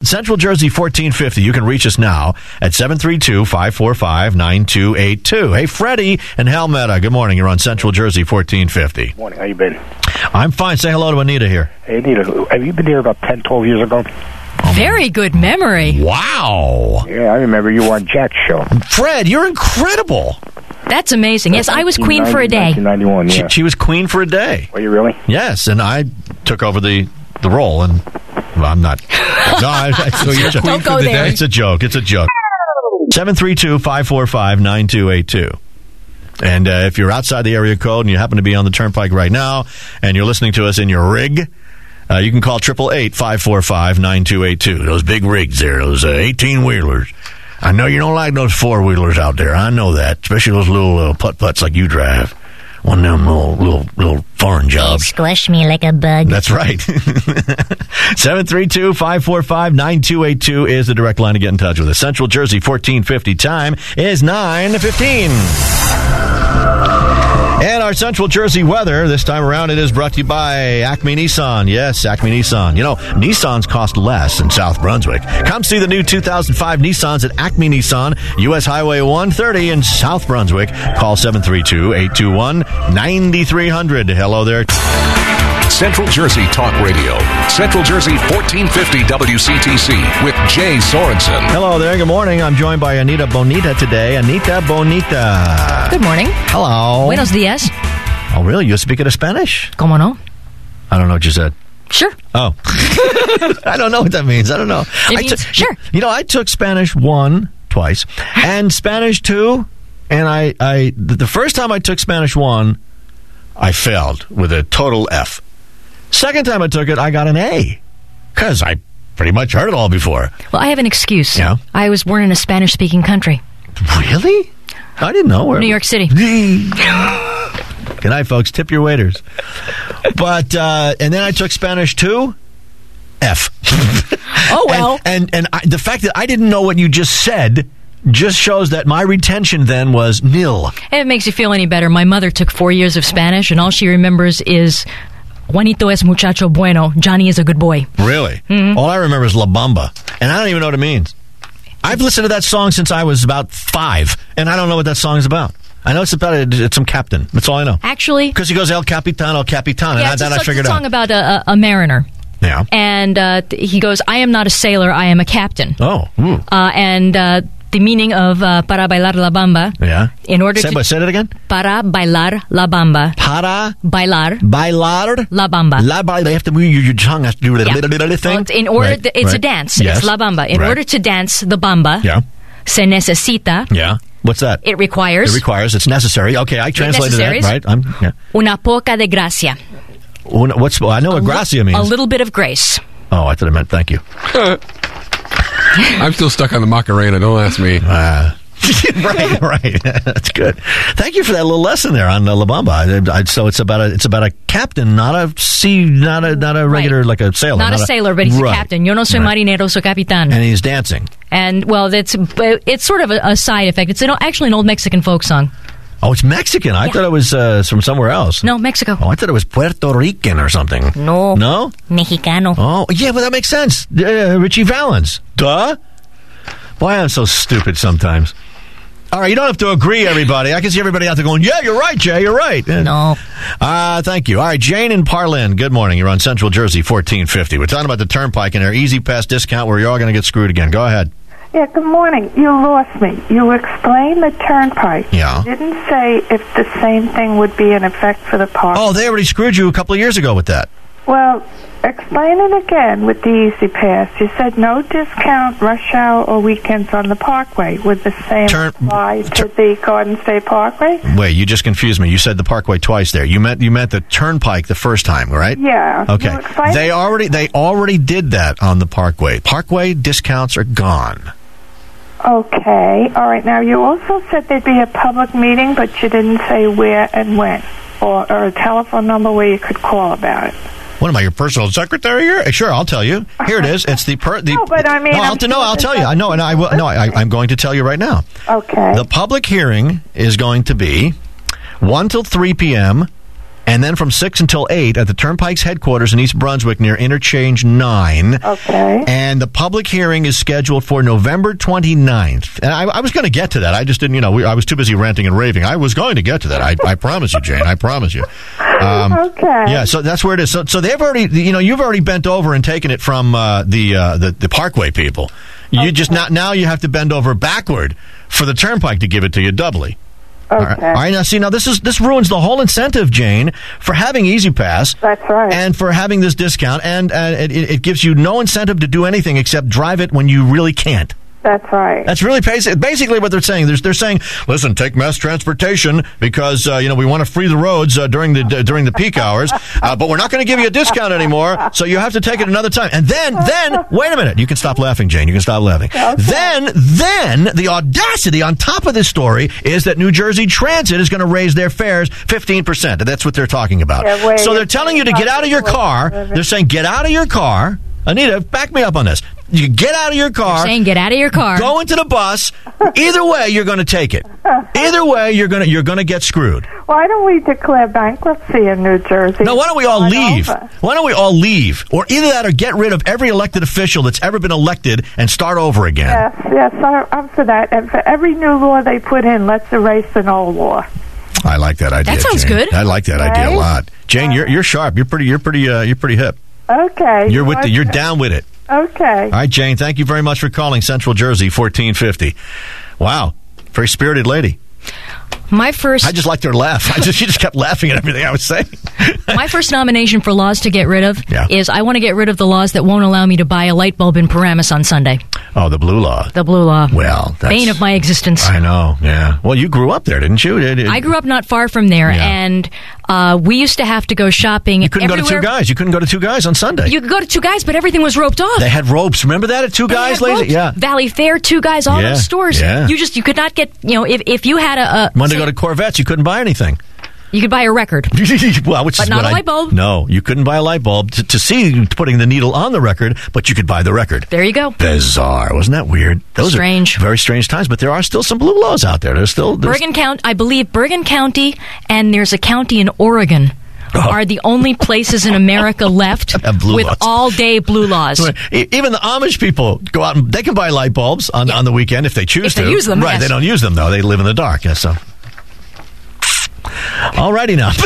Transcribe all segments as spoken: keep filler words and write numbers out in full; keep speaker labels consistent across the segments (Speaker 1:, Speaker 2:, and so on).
Speaker 1: Central Jersey fourteen fifty. You can reach us now at seven three two, five four five, nine two eight two. Hey, Freddie and Helmetta, good morning. You're on Central Jersey fourteen fifty.
Speaker 2: Good morning. How you been?
Speaker 1: I'm fine. Say hello to Anita here.
Speaker 2: Hey, Anita, have you been here about ten, twelve years ago?
Speaker 3: Very good memory.
Speaker 1: Wow.
Speaker 2: Yeah, I remember you were on Jack's show.
Speaker 1: Fred, you're incredible.
Speaker 3: That's amazing. Yes, I was queen for a day.
Speaker 2: nineteen ninety-one, yeah.
Speaker 1: She, she was queen for a day.
Speaker 2: Were you really?
Speaker 1: Yes, and I took over the, the role, and well, I'm not. No, I, I,
Speaker 4: So you're queen
Speaker 3: Don't
Speaker 4: for
Speaker 3: go
Speaker 4: the
Speaker 3: there.
Speaker 4: day?
Speaker 1: It's a joke. It's a joke. seven three two, five four five, nine two eight two. And uh, if you're outside the area code and you happen to be on the turnpike right now and you're listening to us in your rig, uh, you can call eight eight eight, five four five, nine two eight two. Those big rigs there, those uh, eighteen-wheelers. I know you don't like those four-wheelers out there. I know that, especially those little uh, putt-putts like you drive. One of them little, little, little foreign jobs.
Speaker 5: Squish me like a bug.
Speaker 1: That's right. seven three two, five four five, nine two eight two is the direct line to get in touch with us. Central Jersey fourteen fifty. Time is nine fifteen. And our Central Jersey weather, this time around, it is brought to you by Acme Nissan. Yes, Acme Nissan. You know, Nissans cost less in South Brunswick. Come see the new two thousand five Nissans at Acme Nissan, U S Highway one thirty in South Brunswick. Call seven three two, eight two one, nine three zero zero. Hello there.
Speaker 6: Central Jersey Talk Radio. Central Jersey fourteen fifty W C T C with Jay Sorensen.
Speaker 1: Hello there. Good morning. I'm joined by Anita Bonita today. Anita Bonita.
Speaker 3: Good morning.
Speaker 1: Hello.
Speaker 3: Buenos días.
Speaker 1: Oh, really? You speak in Spanish?
Speaker 3: ¿Cómo no?
Speaker 1: I don't know what you said.
Speaker 3: Sure.
Speaker 1: Oh. I don't know what that means. I don't know.
Speaker 3: It
Speaker 1: I
Speaker 3: means
Speaker 1: took-
Speaker 3: sure.
Speaker 1: You know, I took Spanish one twice and Spanish two, and I, I the the first time I took Spanish one, I failed with a total F. Second time I took it, I got an A because I pretty much heard it all before.
Speaker 3: Well, I have an excuse.
Speaker 1: Yeah?
Speaker 3: I was born in a Spanish-speaking country.
Speaker 1: Really? I didn't know. Where
Speaker 3: New York City.
Speaker 1: Good night, folks. Tip your waiters. But, uh, and then I took Spanish two, F.
Speaker 3: Oh, well.
Speaker 1: And, and, and I, the fact that I didn't know what you just said just shows that my retention then was nil.
Speaker 3: And it makes you feel any better. My mother took four years of Spanish, and all she remembers is Juanito es muchacho bueno. Johnny is a good boy.
Speaker 1: Really?
Speaker 3: Mm-hmm.
Speaker 1: All I remember is La Bamba, and I don't even know what it means. I've listened to that song since I was about five, and I don't know what that song is about. I know it's about a, it's some captain. That's all I know.
Speaker 3: Actually,
Speaker 1: Because he goes El Capitan, El Capitan,
Speaker 3: yeah,
Speaker 1: and
Speaker 3: it's
Speaker 1: I, that
Speaker 3: a,
Speaker 1: I
Speaker 3: it's
Speaker 1: figured
Speaker 3: a song
Speaker 1: out.
Speaker 3: about a, a, a mariner.
Speaker 1: Yeah.
Speaker 3: And uh, th- he goes, I am not a sailor, I am a captain.
Speaker 1: Oh. Ooh.
Speaker 3: Uh, and uh, the meaning of uh, para bailar la bamba,
Speaker 1: Yeah.
Speaker 3: in order
Speaker 1: Say,
Speaker 3: to...
Speaker 1: but say that again.
Speaker 3: Para bailar la bamba.
Speaker 1: Para
Speaker 3: Bailar
Speaker 1: bailar
Speaker 3: la bamba.
Speaker 1: la ba- They have to move your, your tongue has to do a
Speaker 3: Yeah.
Speaker 1: little, little, little thing.
Speaker 3: Well, it's in order,
Speaker 1: Right,
Speaker 3: th- it's a
Speaker 1: right.
Speaker 3: dance.
Speaker 1: Yes.
Speaker 3: It's la bamba. In
Speaker 1: Right.
Speaker 3: order to dance the bamba,
Speaker 1: Yeah.
Speaker 3: se necesita,
Speaker 1: Yeah. What's that?
Speaker 3: it requires
Speaker 1: It requires. It's necessary. Okay, I translated that.
Speaker 3: necessaries.
Speaker 1: Right. I'm. Yeah.
Speaker 3: una poca de gracia.
Speaker 1: Una- What's? Well, I know what
Speaker 3: A li-
Speaker 1: gracia means.
Speaker 3: A little bit of grace.
Speaker 1: Oh, I thought it meant thank you.
Speaker 4: I'm still stuck on the Macarena. Don't ask me.
Speaker 1: Uh, right, right. That's good. Thank you for that little lesson there on uh, La Bamba. I, I, so it's about a it's about a captain, not a sea, not a not a regular
Speaker 3: Right.
Speaker 1: like a sailor.
Speaker 3: Not, a sailor, but he's
Speaker 1: right.
Speaker 3: a captain. Yo no soy
Speaker 1: Right.
Speaker 3: marinero, soy capitán.
Speaker 1: And he's dancing.
Speaker 3: And, well, that's it's sort of a, a side effect. It's an, actually an old Mexican folk song.
Speaker 1: Oh, it's Mexican. I
Speaker 3: Yeah.
Speaker 1: thought it was uh, from somewhere else.
Speaker 3: No, Mexico.
Speaker 1: Oh, I thought it was Puerto Rican or something.
Speaker 5: No.
Speaker 1: No?
Speaker 5: Mexicano.
Speaker 1: Oh, yeah, well, that makes sense. Uh, Richie Valens. Duh. Boy, I'm so stupid sometimes. All right, you don't have to agree, everybody. I can see everybody out there going, yeah, you're right, Jay, you're right.
Speaker 5: No.
Speaker 1: Uh, thank you. All right, Jane in Parlin, good morning. You're on Central Jersey fourteen fifty. We're talking about the Turnpike and their Easy Pass discount where you're all going to get screwed again. Go ahead.
Speaker 7: Yeah, good morning. You lost me. You explained the turnpike.
Speaker 1: Yeah.
Speaker 7: You didn't say if the same thing would be in effect for the park.
Speaker 1: Oh, they already screwed you a couple of years ago with that.
Speaker 7: Well, explain it again with the Easy Pass. You said no discount rush hour or weekends on the Parkway. Would the same
Speaker 1: Turn-
Speaker 7: apply to the Garden State Parkway?
Speaker 1: Wait, you just confused me. You said the Parkway twice there. You meant you meant the Turnpike the first time, right?
Speaker 7: Yeah.
Speaker 1: Okay.
Speaker 7: You explain
Speaker 1: They
Speaker 7: it?
Speaker 1: already they already did that on the Parkway. Parkway discounts are gone.
Speaker 7: Okay. All right. Now, you also said there'd be a public meeting, but you didn't say where and when, or, or a telephone number where you could call about it.
Speaker 1: What am I, your personal secretary here? Sure, I'll tell you. Here it is. It's the per. The,
Speaker 7: No, but I mean,
Speaker 1: no, I'll,
Speaker 7: I'm
Speaker 1: t- no,
Speaker 7: sure
Speaker 1: I'll
Speaker 7: there's
Speaker 1: tell you. I know, and I will. No, I, I'm going to tell you right now.
Speaker 7: Okay.
Speaker 1: The public hearing is going to be one till three p.m. And then from six until eight at the Turnpike's headquarters in East Brunswick near Interchange nine.
Speaker 7: Okay.
Speaker 1: And the public hearing is scheduled for November twenty-ninth. And I, I was going to get to that. I just didn't, you know, we, I was too busy ranting and raving. I was going to get to that. I, I promise you, Jane. I promise you. Um,
Speaker 7: Okay.
Speaker 1: Yeah, so that's where it is. So, so they've already, you know, you've already bent over and taken it from uh, the, uh, the the Parkway people. You
Speaker 7: Okay.
Speaker 1: just not now you have to bend over backward for the Turnpike to give it to you doubly.
Speaker 7: Okay.
Speaker 1: All right. All right, now see, now this is this ruins the whole incentive, Jane, for having Easy Pass.
Speaker 7: That's right.
Speaker 1: And for having this discount, and uh, it, it gives you no incentive to do anything except drive it when you really can't.
Speaker 7: That's right.
Speaker 1: That's really basic, basically what they're saying. They're, they're saying, listen, take mass transportation because uh, you know we want to free the roads uh, during the uh, during the peak hours, uh, but we're not going to give you a discount anymore, so you have to take it another time. And then, then, wait a minute, you can stop laughing, Jane. You can stop laughing.
Speaker 7: Okay.
Speaker 1: Then, then the audacity on top of this story is that New Jersey Transit is going to raise their fares fifteen percent. That's what they're talking about.
Speaker 7: Yeah, wait,
Speaker 1: so they're telling you to get out of your car. They're saying get out of your car. Anita, back me up on this. You get out of your car.
Speaker 3: Saying get out of your car.
Speaker 1: Go into the bus. Either way, you're going to take it. Either way, you're going to you're going to get screwed.
Speaker 7: Why don't we declare bankruptcy in New Jersey?
Speaker 1: Now, why don't we all
Speaker 7: Start
Speaker 1: leave?
Speaker 7: over?
Speaker 1: Why don't we all leave? Or either that or get rid of every elected official that's ever been elected and start over again.
Speaker 7: Yes, yes, I- I'm for that. And for every new law they put in, let's erase an old law.
Speaker 1: I like that idea.
Speaker 3: That sounds
Speaker 1: Jane.
Speaker 3: good.
Speaker 1: I like that idea a
Speaker 7: Right?
Speaker 1: lot. Jane, you're you're sharp. You're pretty. You're pretty. Uh, you're pretty hip.
Speaker 7: Okay.
Speaker 1: You're with. The, you're
Speaker 7: Okay.
Speaker 1: down with it.
Speaker 7: Okay.
Speaker 1: All right, Jane. Thank you very much for calling Central Jersey fourteen fifty. Wow, very spirited lady.
Speaker 3: My first
Speaker 1: I just liked her laugh. I just she just kept laughing at everything I was saying.
Speaker 3: my first nomination for laws to get rid of
Speaker 1: Yeah.
Speaker 3: is I want to get rid of the laws that won't allow me to buy a light bulb in Paramus on Sunday.
Speaker 1: Oh, the blue law.
Speaker 3: The blue law.
Speaker 1: Well, that's,
Speaker 3: Bane of my existence.
Speaker 1: I know. Yeah. Well, you grew up there, didn't you? Did- did-
Speaker 3: I grew up not far from there,
Speaker 1: Yeah.
Speaker 3: and uh, we used to have to go shopping.
Speaker 1: You couldn't go to
Speaker 3: everywhere.
Speaker 1: Two Guys. You couldn't go to Two Guys on Sunday.
Speaker 3: You could go to Two Guys, but everything was roped off.
Speaker 1: They had ropes. Remember that at Two
Speaker 3: They
Speaker 1: Guys,
Speaker 3: had
Speaker 1: ladies?
Speaker 3: ropes.
Speaker 1: Yeah.
Speaker 3: Valley Fair, Two Guys, all
Speaker 1: Yeah,
Speaker 3: those stores.
Speaker 1: yeah.
Speaker 3: You just you could not get you know if if you had a, a
Speaker 1: Wanted to
Speaker 3: say-
Speaker 1: go to Corvettes. You couldn't buy anything.
Speaker 3: you could buy a record.
Speaker 1: well, which
Speaker 3: But
Speaker 1: is
Speaker 3: not
Speaker 1: what
Speaker 3: a
Speaker 1: I-
Speaker 3: light bulb.
Speaker 1: No, you couldn't buy a light bulb to, to see putting the needle on the record, but you could buy the record.
Speaker 3: There you go.
Speaker 1: Bizarre, wasn't that weird? Those
Speaker 3: Strange.
Speaker 1: are very strange times. But there are still some blue laws out there. There's still there's,
Speaker 3: Bergen County, I believe Bergen County, and there's a county in Oregon.
Speaker 1: Oh.
Speaker 3: Are the only places in America left
Speaker 1: Have blue
Speaker 3: with
Speaker 1: laws.
Speaker 3: all-day blue laws.
Speaker 1: E- Even the Amish people go out and they can buy light bulbs on, on the weekend if they choose
Speaker 3: If
Speaker 1: to.
Speaker 3: they use them,
Speaker 1: right?
Speaker 3: yes.
Speaker 1: They don't use them though. They live in the dark. Yeah, so. Alrighty now.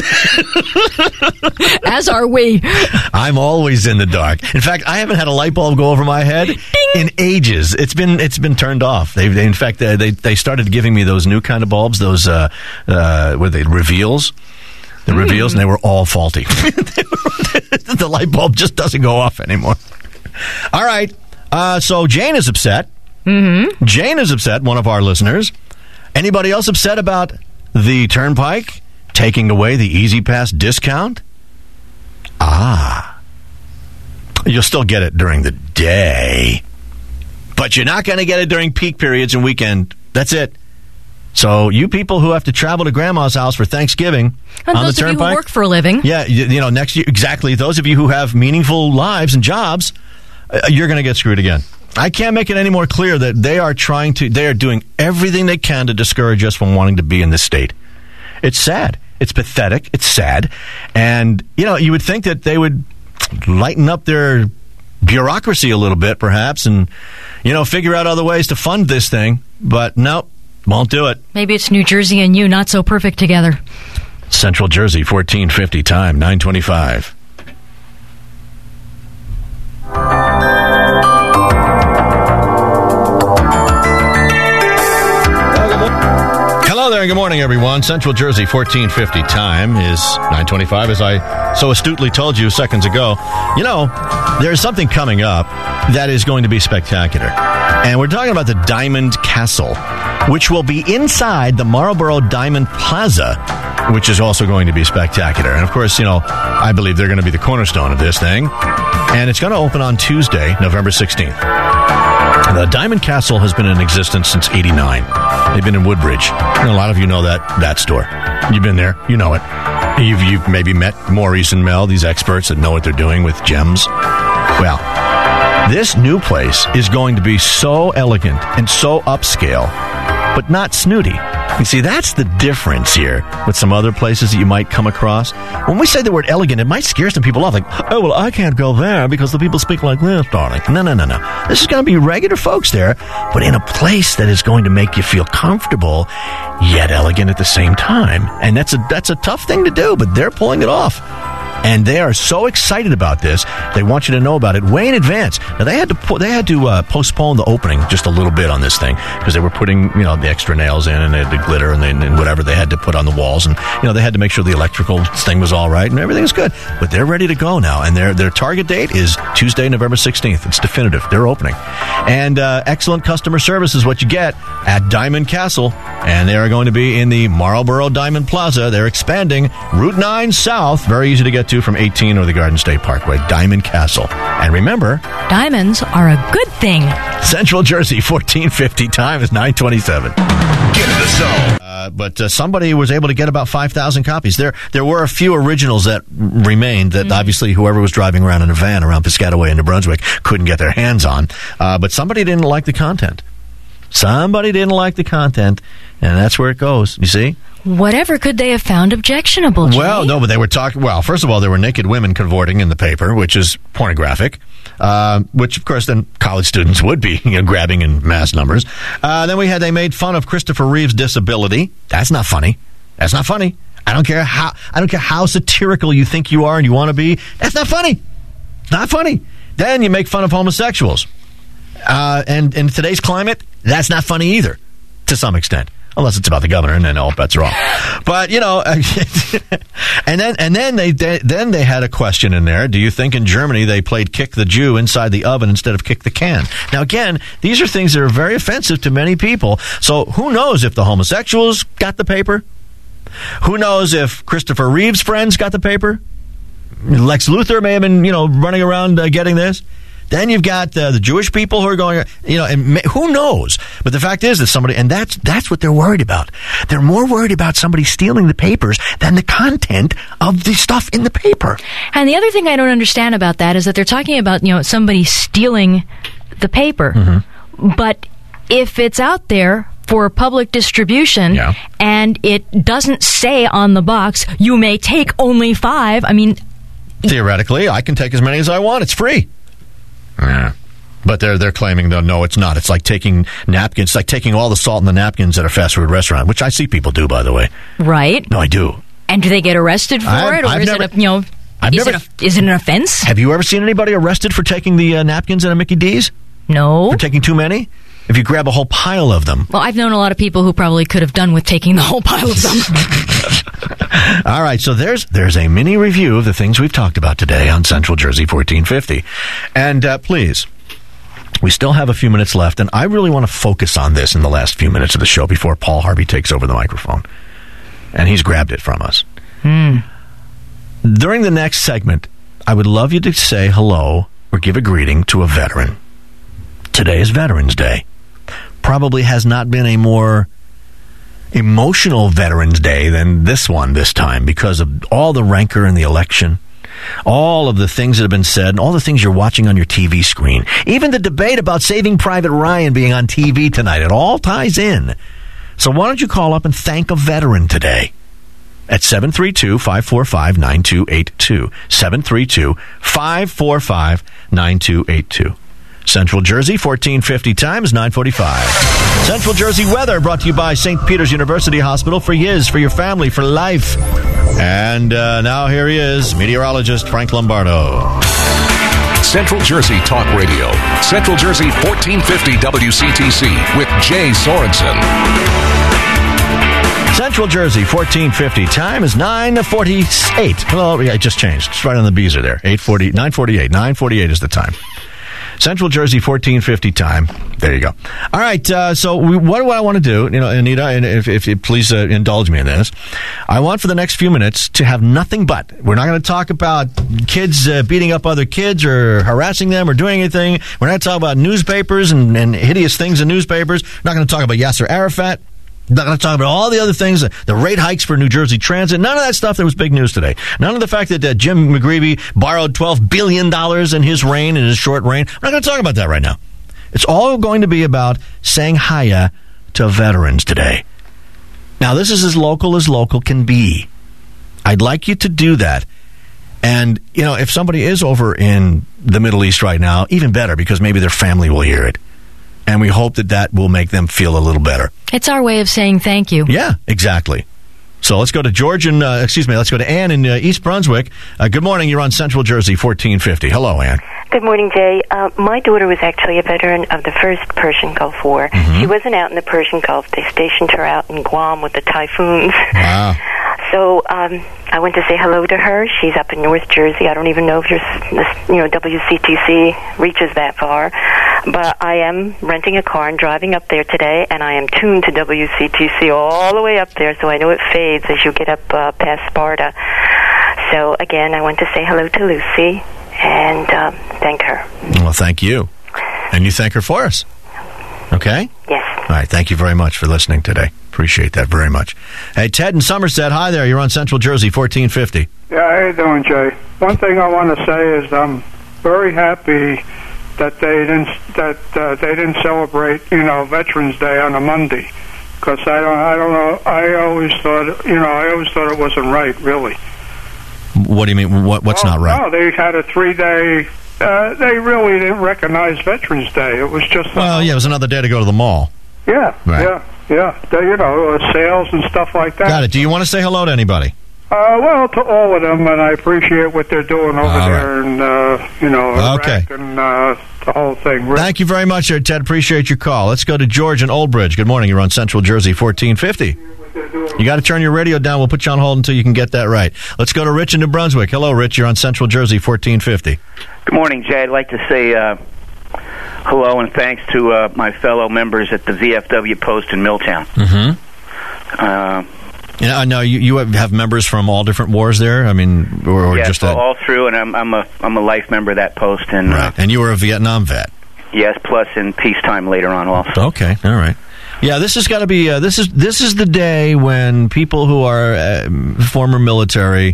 Speaker 3: As are we.
Speaker 1: I'm always in the dark. In fact, I haven't had a light bulb go over my head in ages. It's been it's been turned off. They've they, in fact uh, they they started giving me those new kind of bulbs. Those uh, uh, what are they reveals. The reveals, and they were all faulty. The light bulb just doesn't go off anymore. All right. Uh, so Jane is upset. Mm-hmm. Jane is upset, one of our listeners. Anybody else upset about the Turnpike taking away the Easy Pass discount? Ah. You'll still get it during the day. But you're not going to get it during peak periods and weekend. That's it. So you people who have to travel to Grandma's house for Thanksgiving
Speaker 3: And
Speaker 1: on
Speaker 3: those
Speaker 1: the
Speaker 3: of you
Speaker 1: Turnpike,
Speaker 3: who work for a living.
Speaker 1: yeah, you, you know, next year exactly. Those of you who have meaningful lives and jobs, uh, you're going to get screwed again. I can't make it any more clear that they are trying to. They are doing everything they can to discourage us from wanting to be in this state. It's sad. It's pathetic. It's sad. And you know, you would think that they would lighten up their bureaucracy a little bit, perhaps, and you know, figure out other ways to fund this thing. But no. Won't do it.
Speaker 3: Maybe it's New Jersey and you not so perfect together.
Speaker 1: Central Jersey, fourteen fifty, time, nine twenty-five. Hello there, and good morning, everyone. Central Jersey, fourteen fifty, time is nine twenty-five, as I so astutely told you seconds ago. You know, there's something coming up that is going to be spectacular. And we're talking about the Diamond Castle, which will be inside the Marlboro Diamond Plaza, which is also going to be spectacular. And, of course, you know, I believe they're going to be the cornerstone of this thing. And it's going to open on Tuesday, November sixteenth. The Diamond Castle has been in existence since eighty-nine. They've been in Woodbridge. And a lot of you know that that store. You've been there. You know it. You've, you've maybe met Maurice and Mel, these experts that know what they're doing with gems. Well, this new place is going to be so elegant and so upscale. but not snooty. You see, that's the difference here with some other places that you might come across. When we say the word elegant, it might scare some people off. Like, oh, well, I can't go there because the people speak like this, darling. No, no, no, no. This is going to be regular folks there, but in a place that is going to make you feel comfortable, yet elegant at the same time. And that's a that's a tough thing to do, but they're pulling it off. And they are so excited about this, they want you to know about it way in advance. Now, they had to pu- they had to uh, postpone the opening just a little bit on this thing because they were putting, you know, the extra nails in and they had the glitter and, they, and whatever they had to put on the walls. And, you know, they had to make sure the electrical thing was all right and everything's good. But they're ready to go now. And their their target date is Tuesday, November sixteenth. It's definitive. They're opening. And uh, excellent customer service is what you get at Diamond Castle. And they are going to be in the Marlboro Diamond Plaza. They're expanding Route nine South. Very easy to get to from eighteen or the Garden State Parkway. Diamond Castle. And remember,
Speaker 3: diamonds are a good thing.
Speaker 1: Central Jersey, fourteen fifty. Time is nine twenty-seven.
Speaker 6: Get in the zone.
Speaker 1: Uh, but uh, somebody was able to get about five thousand copies. There there were a few originals that remained that mm-hmm. obviously whoever was driving around in a van around Piscataway in New Brunswick couldn't get their hands on. Uh, but somebody didn't like the content. Somebody didn't like the content, and that's where it goes. You see?
Speaker 3: Whatever could they have found objectionable, Jay?
Speaker 1: Well, no, but they were talking... Well, first of all, there were naked women cavorting in the paper, which is pornographic, uh, which, of course, then college students would be, you know, grabbing in mass numbers. Uh, then we had... They made fun of Christopher Reeve's disability. That's not funny. That's not funny. I don't care how... I don't care how satirical you think you are and you want to be. That's not funny. Not funny. Then you make fun of homosexuals. Uh, and in today's climate, that's not funny either, to some extent. Unless it's about the governor, and then all bets are off. But you know, and then and then they, they then they had a question in there. Do you think in Germany they played "Kick the Jew" inside the oven instead of "Kick the Can"? Now again, these are things that are very offensive to many people. So who knows if the homosexuals got the paper? Who knows if Christopher Reeve's friends got the paper? Lex Luthor may have been, you know, running around uh, getting this. Then you've got uh, the Jewish people who are going, you know, and may, who knows? But the fact is that somebody, and that's that's what they're worried about. They're more worried about somebody stealing the papers than the content of the stuff in the paper.
Speaker 3: And the other thing I don't understand about that is that they're talking about, you know, somebody stealing the paper.
Speaker 1: Mm-hmm.
Speaker 3: But if it's out there for public distribution
Speaker 1: yeah.
Speaker 3: and it doesn't say on the box, you may take only five, I mean...
Speaker 1: Theoretically, I can take as many as I want. It's free. Yeah. But they're they're claiming, though, no, it's not. It's like taking napkins. It's like taking all the salt in the napkins at a fast food restaurant, which I see people do, by the way.
Speaker 3: Right.
Speaker 1: No, I do.
Speaker 3: And do they get arrested for
Speaker 1: I've,
Speaker 3: it? Or
Speaker 1: I've
Speaker 3: is
Speaker 1: never,
Speaker 3: it a, you know,
Speaker 1: I've
Speaker 3: is,
Speaker 1: never,
Speaker 3: it a, is it an offense?
Speaker 1: Have you ever seen anybody arrested for taking the uh, napkins at a Mickey D's?
Speaker 3: No.
Speaker 1: For taking too many? If you grab a whole pile of them.
Speaker 3: Well, I've known a lot of people who probably could have done with taking the whole pile of them.
Speaker 1: All right, so there's there's a mini review of the things we've talked about today on Central Jersey fourteen fifty. And uh, please... We still have a few minutes left, and I really want to focus on this in the last few minutes of the show before Paul Harvey takes over the microphone. And he's grabbed it from us.
Speaker 3: Mm.
Speaker 1: During the next segment, I would love you to say hello or give a greeting to a veteran. Today is Veterans Day. Probably has not been a more emotional Veterans Day than this one this time because of all the rancor in the election. All of the things that have been said, and all the things you're watching on your T V screen. Even the debate about Saving Private Ryan being on T V tonight. It all ties in. So why don't you call up and thank a veteran today at seven three two, five four five, nine two eight two. seven three two, five four five, nine two eight two. Central Jersey, fourteen fifty times, nine forty-five. Central Jersey weather brought to you by Saint Peter's University Hospital for years, for your family, for life. And uh, now here he is, meteorologist Frank Lombardo.
Speaker 6: Central Jersey Talk Radio. Central Jersey fourteen fifty W C T C with Jay Sorensen.
Speaker 1: Central Jersey, fourteen fifty. Time is nine forty-eight. Well, yeah, it just changed. It's right on the beezer there. eight forty, nine forty-eight. nine forty-eight is the time. Central Jersey, fourteen fifty time. There you go. All right, uh, so we, what do I want to do? You know, Anita, and if, if you please uh, indulge me in this, I want for the next few minutes to have nothing but. We're not going to talk about kids uh, beating up other kids or harassing them or doing anything. We're not talking about newspapers and, and hideous things in newspapers. We're not going to talk about Yasser Arafat. Not going to talk about all the other things, the rate hikes for New Jersey Transit, none of that stuff that was big news today. None of the fact that uh, Jim McGreevey borrowed twelve billion dollars in his reign, in his short reign. I'm not going to talk about that right now. It's all going to be about saying hiya to veterans today. Now, this is as local as local can be. I'd like you to do that. And, you know, if somebody is over in the Middle East right now, even better, because maybe their family will hear it. And we hope that that will make them feel a little better.
Speaker 3: It's our way of saying thank you.
Speaker 1: Yeah, exactly. So let's go to George and, uh, excuse me, let's go to Ann in uh, East Brunswick. Uh, good morning. You're on Central Jersey, fourteen fifty. Hello, Ann.
Speaker 8: Good morning, Jay. Uh, my daughter was actually a veteran of the first Persian Gulf War.
Speaker 1: Mm-hmm.
Speaker 8: She wasn't out in the Persian Gulf. They stationed her out in Guam with the typhoons.
Speaker 1: Wow.
Speaker 8: So um, I went to say hello to her. She's up in North Jersey. I don't even know if your, you know, W C T C reaches that far. But I am renting a car and driving up there today, and I am tuned to W C T C all the way up there, so I know it fades as you get up uh, past Sparta. So, again, I want to say hello to Lucy and uh, thank her.
Speaker 1: Well, thank you. And you thank her for us. Okay?
Speaker 8: Yes.
Speaker 1: All right. Thank you very much for listening today. Appreciate that very much. Hey, Ted in Somerset. Hi there. You're on Central Jersey, fourteen fifty.
Speaker 9: Yeah, how you doing, Jay? One thing I want to say is I'm very happy that they didn't that uh, they didn't celebrate, you know, Veterans Day on a Monday, because I don't I don't know I always thought you know I always thought it wasn't right, really.
Speaker 1: What do you mean? What, what's
Speaker 9: oh,
Speaker 1: not right?
Speaker 9: No, they had a three day. Uh, they really didn't recognize Veterans Day. It was just
Speaker 1: well, yeah, it was another day to go to the mall.
Speaker 9: Yeah,
Speaker 1: right.
Speaker 9: yeah, yeah. They, you know, uh, sales and stuff like that.
Speaker 1: Got it. Do you want to say hello to anybody?
Speaker 9: Uh, well, to all of them, and I appreciate what they're doing over
Speaker 1: all
Speaker 9: there,
Speaker 1: right.
Speaker 9: and uh, you know, Iraq
Speaker 1: okay.
Speaker 9: and uh, the whole thing. Really.
Speaker 1: Thank you very much, there, Ted. Appreciate your call. Let's go to George in Old Bridge. Good morning. You're on Central Jersey, fourteen fifty. You got to turn your radio down. We'll put you on hold until you can get that right. Let's go to Rich in New Brunswick. Hello, Rich. You're on Central Jersey, fourteen fifty.
Speaker 10: Good morning, Jay. I'd like to say uh, hello and thanks to uh, my fellow members at the V F W post in Milltown.
Speaker 1: Mm-hmm.
Speaker 10: Uh,
Speaker 1: yeah, I know you, you have members from all different wars there. I mean, or, or
Speaker 10: yes,
Speaker 1: just a,
Speaker 10: all through, and I'm I'm a I'm a life member of that post, and
Speaker 1: right.
Speaker 10: Uh,
Speaker 1: and you were a Vietnam vet.
Speaker 10: Yes, plus in peacetime later on also.
Speaker 1: Okay, all right. Yeah, this has got to be. Uh, this is this is the day when people who are uh, former military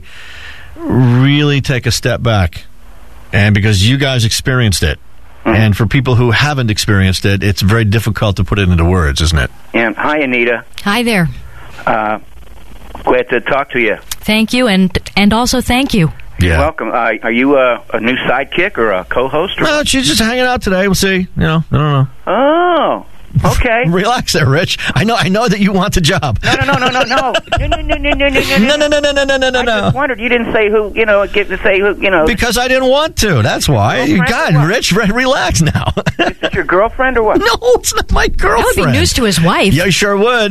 Speaker 1: really take a step back, and because you guys experienced it, mm-hmm. and for people who haven't experienced it, it's very difficult to put it into words, isn't it?
Speaker 10: And hi, Anita.
Speaker 3: Hi there.
Speaker 10: Uh, glad to talk to you.
Speaker 3: Thank you, and and also thank you.
Speaker 1: Yeah.
Speaker 10: You're welcome. Uh, are you a, a new sidekick or a co-host? Or
Speaker 1: no, she's just hanging out today. We'll see. You know, I don't know.
Speaker 10: Oh. Okay.
Speaker 1: Relax there, Rich. I know I know that you want the job.
Speaker 10: No, no, no, no, no, no. No, no, no, no, no, no,
Speaker 1: no, no, no, no, no, no, no, no.
Speaker 10: I just wondered. You didn't say who, you know, get to say who, you know.
Speaker 1: Because I didn't want to. That's why. God, Rich, re- relax now.
Speaker 10: Is this your girlfriend or what?
Speaker 1: No, it's not my girlfriend.
Speaker 3: That would be news to his wife.
Speaker 1: Yeah, sure would.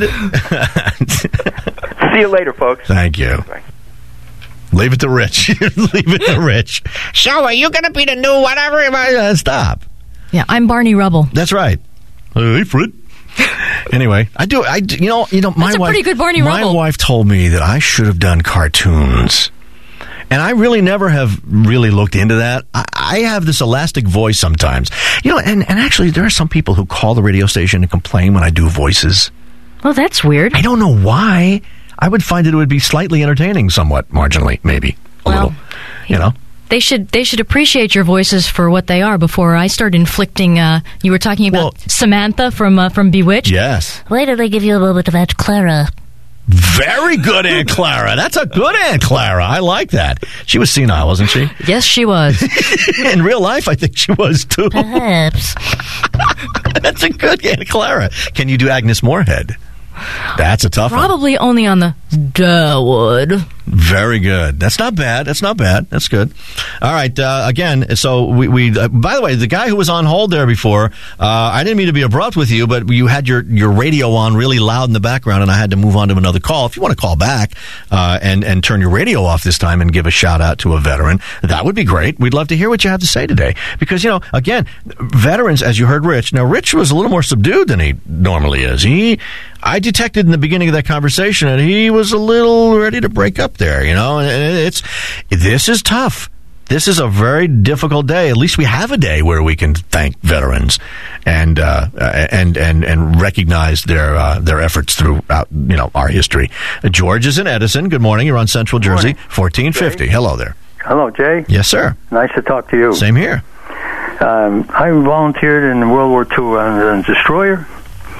Speaker 10: See you later, folks.
Speaker 1: Thank you.
Speaker 10: Bye.
Speaker 1: Leave it to Rich. Leave it to Rich. So, are you going to be the new whatever? Uh, stop.
Speaker 3: Yeah, I'm Barney Rubble.
Speaker 1: That's right. Hey, Fred. Anyway, I do. I do, you know. You know. My
Speaker 3: That's a
Speaker 1: wife.
Speaker 3: pretty good Barney
Speaker 1: my
Speaker 3: Rubble.
Speaker 1: wife told me that I should have done cartoons, and I really never have really looked into that. I, I have this elastic voice sometimes, you know. And, and actually, there are some people who call the radio station and complain when I do voices.
Speaker 3: Oh, that's weird.
Speaker 1: I don't know why. I would find it would be slightly entertaining, somewhat marginally, maybe a
Speaker 3: well,
Speaker 1: little. You know.
Speaker 3: They should they should appreciate your voices for what they are before I start inflicting. Uh, you were talking about
Speaker 1: well,
Speaker 3: Samantha from uh, from Bewitched.
Speaker 1: Yes.
Speaker 5: Why did I give you a moment of Aunt Clara?
Speaker 1: Very good, Aunt Clara. That's a good Aunt Clara. I like that. She was senile, wasn't she?
Speaker 3: Yes, she was.
Speaker 1: In real life, I think she was too.
Speaker 5: Perhaps.
Speaker 1: That's a good Aunt Clara. Can you do Agnes Moorehead? That's a tough
Speaker 3: Probably
Speaker 1: one.
Speaker 3: only on the Dawood.
Speaker 1: Very good. That's not bad. That's not bad. That's good. All right. Uh, again, so we. we uh, by the way, the guy who was on hold there before, uh, I didn't mean to be abrupt with you, but you had your, your radio on really loud in the background, and I had to move on to another call. If you want to call back uh, and and turn your radio off this time and give a shout out to a veteran, that would be great. We'd love to hear what you have to say today, because you know, again, veterans, as you heard, Rich. Now, Rich was a little more subdued than he normally is. He. I detected in the beginning of that conversation that he was a little ready to break up there, you know, and it's, this is tough. This is a very difficult day. At least we have a day where we can thank veterans and, uh, and, and, and recognize their, uh, their efforts throughout, you know, our history. Uh, George is in Edison. Good morning. You're on Central Jersey, fourteen fifty. Hello there.
Speaker 11: Hello, Jay.
Speaker 1: Yes, sir.
Speaker 11: Nice to talk to you.
Speaker 1: Same here.
Speaker 11: Um, I volunteered in World War Two on a destroyer.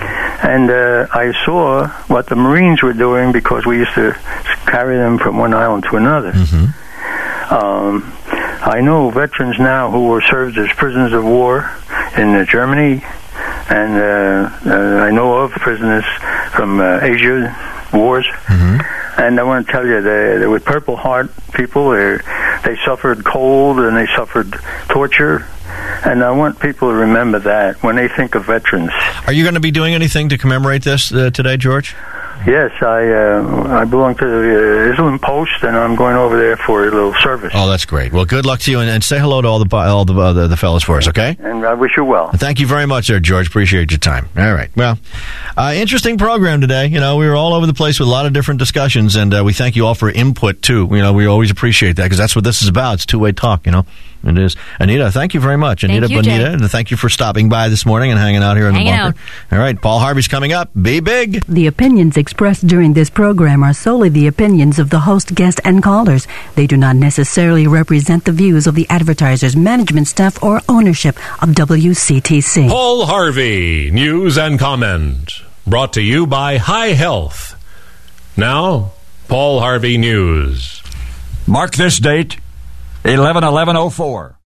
Speaker 11: And uh, I saw what the Marines were doing because we used to carry them from one island to another.
Speaker 1: Mm-hmm.
Speaker 11: Um, I know veterans now who were served as prisoners of war in uh, Germany, and uh, uh, I know of prisoners from uh, Asia wars.
Speaker 1: Mm-hmm.
Speaker 11: And I want to tell you, they, they were Purple Heart people. They, they suffered cold and they suffered torture. And I want people to remember that when they think of veterans.
Speaker 1: Are you going to be doing anything to commemorate this uh, today, George?
Speaker 11: Yes, I uh, I belong to the uh, Islam Post, and I'm going over there for a little service.
Speaker 1: Oh, that's great. Well, good luck to you, and, and say hello to all the all the, uh, the the fellas for us, okay?
Speaker 11: And I wish you well.
Speaker 1: Thank you very much, there, George. Appreciate your time. All right. Well, uh, interesting program today. You know, we were all over the place with a lot of different discussions, and uh, we thank you all for input too. You know, we always appreciate that because that's what this is about. It's two-way talk. You know. It is. Anita, thank you very much.
Speaker 3: Thank
Speaker 1: Anita
Speaker 3: you,
Speaker 1: Bonita,
Speaker 3: Jay.
Speaker 1: and thank you for stopping by this morning and hanging out here in
Speaker 3: Hanging
Speaker 1: the bunker. All right, Paul Harvey's coming up. Be big.
Speaker 12: The opinions expressed during this program are solely the opinions of the host, guest, and callers. They do not necessarily represent the views of the advertisers, management staff, or ownership of W C T C.
Speaker 13: Paul Harvey, news and comment. Brought to you by High Health. Now, Paul Harvey News.
Speaker 14: Mark this date, eleven eleven oh four.